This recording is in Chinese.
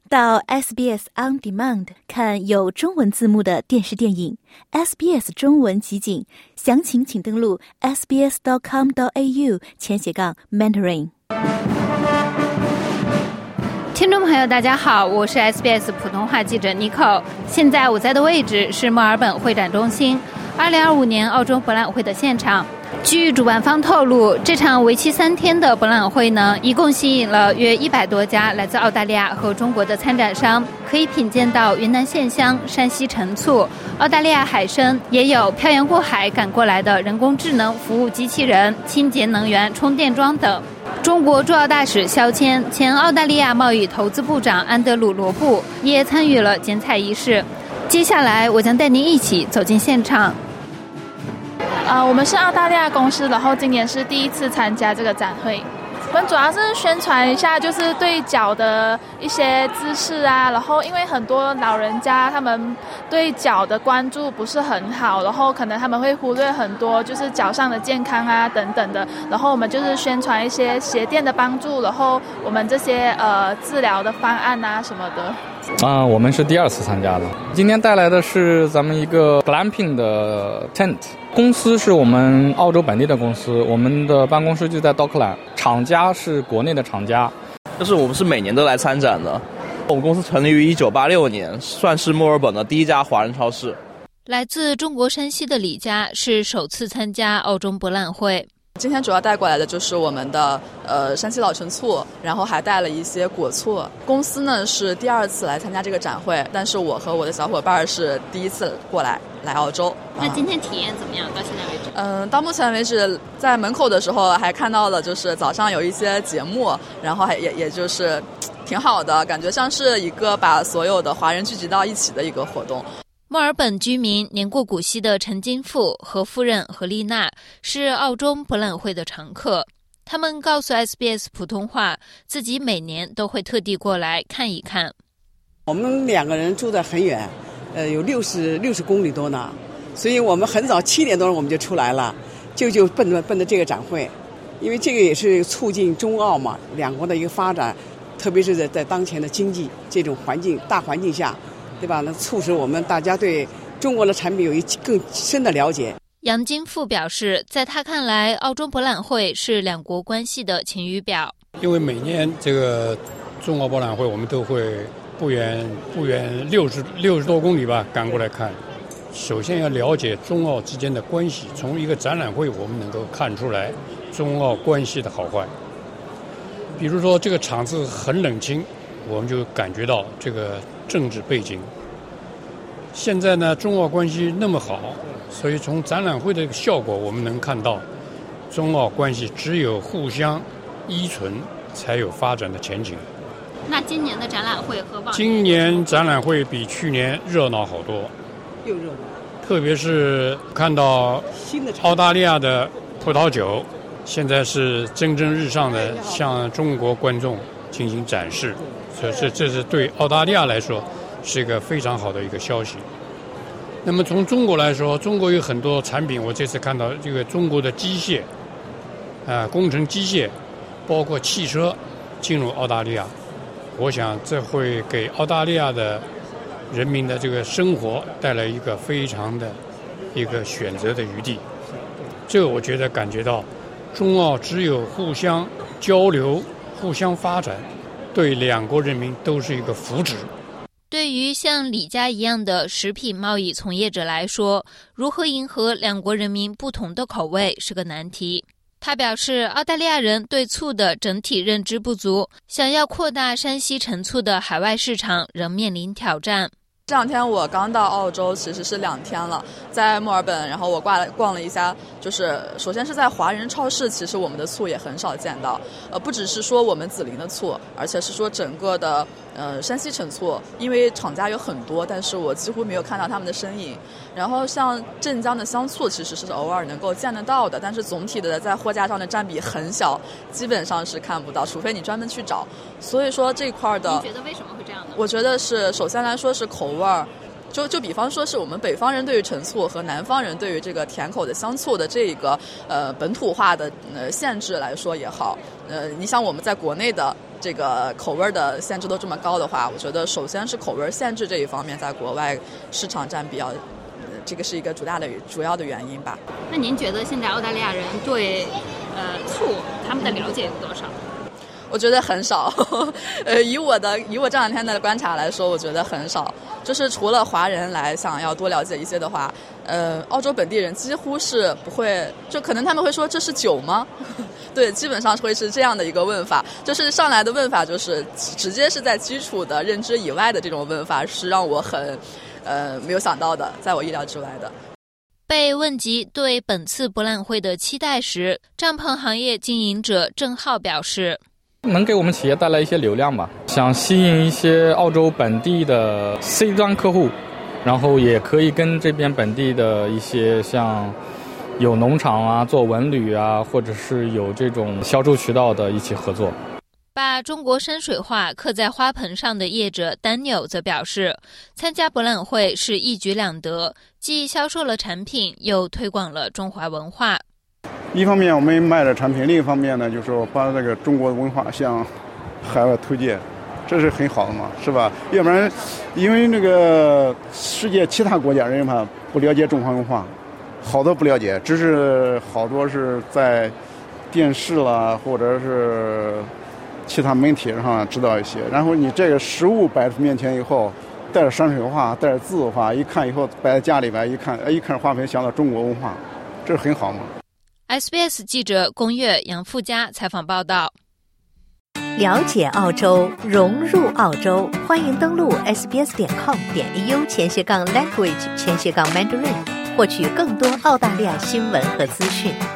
到 SBS On Demand 看有中文字幕的电视电影 SBS 中文集锦，详情请登录 sbs.com.au/Mandarin。 听众朋友大家好，我是 SBS 普通话记者 Nicole， 现在我在的位置是墨尔本会展中心2025年澳洲博览会的现场。据主办方透露，这场为期3天的博览会呢，一共吸引了约100多家来自澳大利亚和中国的参展商，可以品鉴到云南线香、山西陈醋、澳大利亚海参，也有漂洋过海赶过来的人工智能服务机器人、清洁能源充电桩等。中国驻澳大使肖谦、前澳大利亚贸易投资部长安德鲁·罗布也参与了剪彩仪式。接下来我将带您一起走进现场。 我们是澳大利亚公司，然后今年是第一次参加这个展会。我们主要是宣传一下，就是对脚的一些姿势啊，然后因为很多老人家他们对脚的关注不是很好，然后可能他们会忽略很多就是脚上的健康啊等等的，然后我们就是宣传一些鞋垫的帮助，然后我们这些治疗的方案啊什么的。 我们是第2次参加的，今天带来的是咱们一个 glamping 的 tent， 公司是我们澳洲本地的公司，我们的办公室就在 Dockland， 厂家是国内的厂家。 就是我们是每年都来参展的，我们公司成立于1986年，算是墨尔本的第一家华人超市。 来自中国山西的李佳是首次参加澳中博览会。 今天主要带过来的就是我们的山西老陈醋，然后还带了一些果醋。公司呢是第2次来参加这个展会，但是我和我的小伙伴是第1次来澳洲。 那今天体验怎么样？到现在为止？ 到目前为止，在门口的时候还看到了，就是早上有一些节目，然后也就是挺好的，感觉像是一个把所有的华人聚集到一起的一个活动。 墨尔本居民年过古稀的陈金富和夫人何丽娜是澳中博览会的常客，他们告诉 SBS 普通话，自己每年都会特地过来看一看。 我们2个人住得很远，有60公里多呢，所以我们很早7点多我们就出来了，就奔着这个展会，因为这个也是促进中澳嘛2国的一个发展，特别是在当前的经济这种大环境下，对吧？那促使我们大家对中国的产品有一更深的了解。 杨金富表示，在他看来，澳中博览会是2国关系的晴雨表。 因为每年这个中澳博览会，我们都会不远60多公里吧赶过来看。首先要了解中澳之间的关系，从一个展览会我们能够看出来中澳关系的好坏。比如说这个场子很冷清，我们就感觉到这个政治背景。现在呢，中澳关系那么好，所以从展览会的效果我们能看到，中澳关系只有互相依存，才有发展的前景。 那今年的展览会和往年？ 今年展览会比去年热闹好多， 又热闹。 特别是看到澳大利亚的葡萄酒，现在是蒸蒸日上的向中国观众进行展示。这是对澳大利亚来说是一个非常好的一个消息。那么从中国来说，中国有很多产品，我这次看到这个中国的机械工程机械包括汽车进入澳大利亚，我想这会给澳大利亚的人民的这个生活带来一个非常的一个选择的余地。这个我觉得感觉到中澳只有互相交流互相发展，对2国人民都是一个福祉。 对于像李家一样的食品贸易从业者来说，如何迎合2国人民不同的口味是个难题。他表示，澳大利亚人对醋的整体认知不足，想要扩大山西陈醋的海外市场仍面临挑战。 这2天我刚到澳洲，其实是2天了，在墨尔本，然后我逛了一下，就是首先是在华人超市，其实我们的醋也很少见到，不只是说我们紫林的醋，而且是说整个的山西陈醋，因为厂家有很多，但是我几乎没有看到他们的身影。然后像镇江的香醋其实是偶尔能够见得到的，但是总体的在货架上的占比很小，基本上是看不到，除非你专门去找。所以说这块的， 你觉得为什么会这样呢？ 我觉得是首先来说是口味儿。就比方说是我们北方人对于陈醋和南方人对于这个甜口的香醋的这个本土化的限制来说也好，你像我们在国内的这个口味的限制都这么高的话，我觉得首先是口味限制这一方面在国外市场占比较，这个是一个主要的原因吧。 那您觉得现在澳大利亚人对醋他们的了解有多少？ 我觉得很少，以我这两天的观察来说，我觉得很少。就是除了华人来想要多了解一些的话，澳洲本地人几乎是不会，就可能他们会说这是酒吗？对，基本上会是这样的一个问法，就是上来的问法就是直接是在基础的认知以外的这种问法，是让我很没有想到的，在我意料之外的。 被问及对本次博览会的期待时，帐篷行业经营者郑浩表示， 能给我们企业带来一些流量吧，想吸引一些澳洲本地的 C 端客户，然后也可以跟这边本地的一些像有农场啊、做文旅啊，或者是有这种销售渠道的一起合作。 把中国山水画刻在花盆上的业者Daniel则表示，参加博览会是一举两得，既销售了产品，又推广了中华文化。 一方面我们卖了产品，另一方面呢，就是说把这个中国文化向海外推荐，这是很好的嘛，是吧？要不然，因为那个世界其他国家人嘛不了解中华文化，好多不了解，只是好多是在电视啦或者是其他媒体上知道一些，然后你这个实物摆在面前以后，带着山水画，带着字画，一看以后摆在家里边，一看画屏，想到中国文化，这是很好嘛。 SBS 记者龚月、杨富佳采访报道。 了解澳洲，融入澳洲，欢迎登录 sbs.com.au/language/Mandarin， 获取更多澳大利亚新闻和资讯。